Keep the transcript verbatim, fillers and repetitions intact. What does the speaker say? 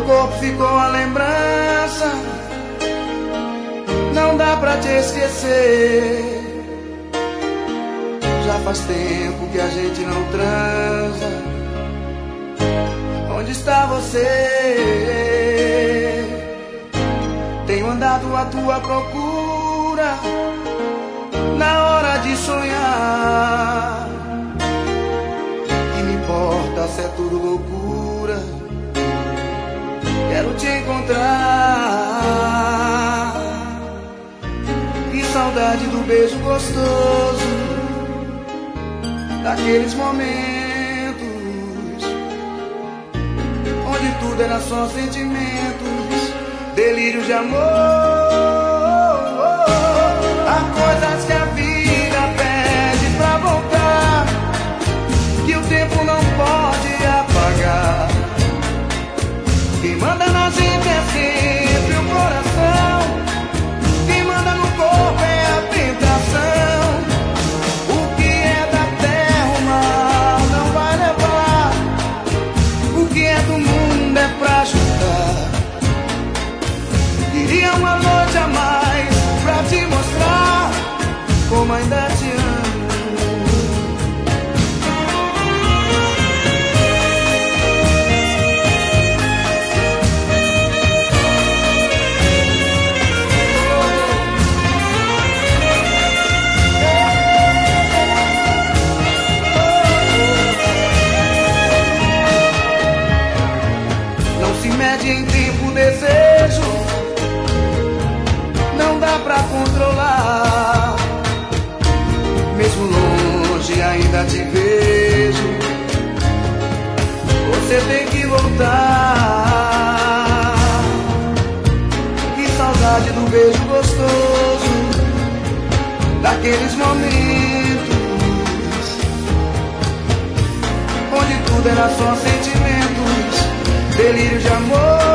corpo ficou a lembrança, não dá pra te esquecer. Já faz tempo que a gente não transa. Onde está você? Tenho andado à tua procura na hora de sonhar. Que me importa se é tudo loucura, quero te encontrar. Que saudade do beijo gostoso, daqueles momentos onde tudo era só sentimentos, delírio de amor. Há coisas que a vida pede pra voltar, que o tempo não pode apagar. Quem manda na gente é sempre o coração, quem manda no corpo é a tentação. O que é da terra o mar não vai levar, o que é do mundo é pra ajudar. Queria uma noite a mais pra te mostrar como ainda te amo. Não se mede em tempo, desejo não dá pra controlar. Mesmo longe ainda te vejo, você tem que voltar. Que saudade do beijo gostoso, daqueles momentos onde tudo era só sentimentos, delírio de amor.